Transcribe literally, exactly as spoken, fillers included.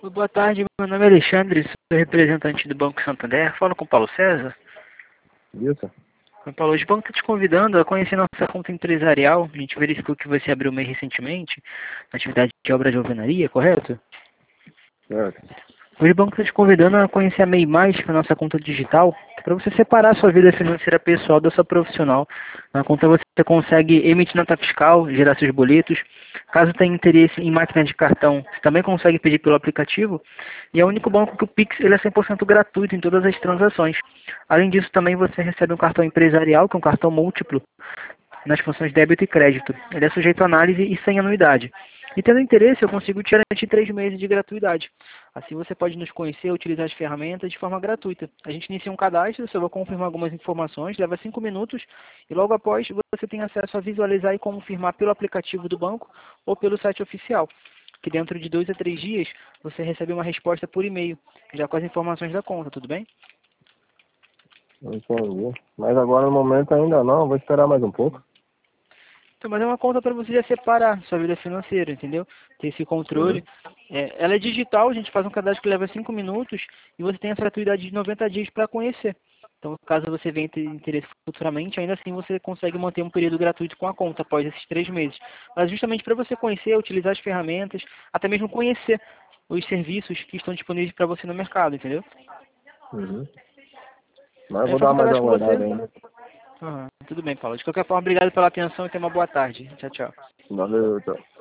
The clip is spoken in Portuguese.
Boa tarde, meu nome é Alexandre, sou representante do Banco Santander. Falo com o Paulo César. Isso. O Paulo, o banco está te convidando a conhecer nossa conta empresarial. A gente verificou que você abriu meio recentemente na atividade de obra de alvenaria, correto? Certo. Hoje o banco está te convidando a conhecer a MEI Mais, que é a nossa conta digital, para você separar a sua vida financeira pessoal da sua profissional. Na conta você consegue emitir nota fiscal, gerar seus boletos. Caso tenha interesse em máquina de cartão, você também consegue pedir pelo aplicativo. E é o único banco que o Pix ele é cem por cento gratuito em todas as transações. Além disso, também você recebe um cartão empresarial, que é um cartão múltiplo, nas funções débito e crédito. Ele é sujeito a análise e sem anuidade. E tendo interesse, eu consigo te garantir três meses de gratuidade. Assim você pode nos conhecer, utilizar as ferramentas de forma gratuita. A gente inicia um cadastro, você vai confirmar algumas informações, leva cinco minutos e logo após você tem acesso a visualizar e confirmar pelo aplicativo do banco ou pelo site oficial. Que dentro de dois a três dias você recebe uma resposta por e-mail, já com as informações da conta, tudo bem? Entendi. Mas agora no momento ainda não, vou esperar mais um pouco. Então, mas é uma conta para você já separar sua vida financeira, entendeu? Ter esse Uhum. controle. É, ela é digital, a gente faz um cadastro que leva cinco minutos e você tem essa gratuidade de noventa dias para conhecer. Então, caso você venha ter interesse futuramente, ainda assim você consegue manter um período gratuito com a conta após esses três meses. Mas justamente para você conhecer, utilizar as ferramentas, até mesmo conhecer os serviços que estão disponíveis para você no mercado, entendeu? Uhum. Mas eu Aí eu vou faço dar um mais uma cadastro com você. guardada ainda. Aham, tudo bem, Paulo. De qualquer forma, obrigado pela atenção e tenha uma boa tarde. Tchau, tchau. Valeu, tchau.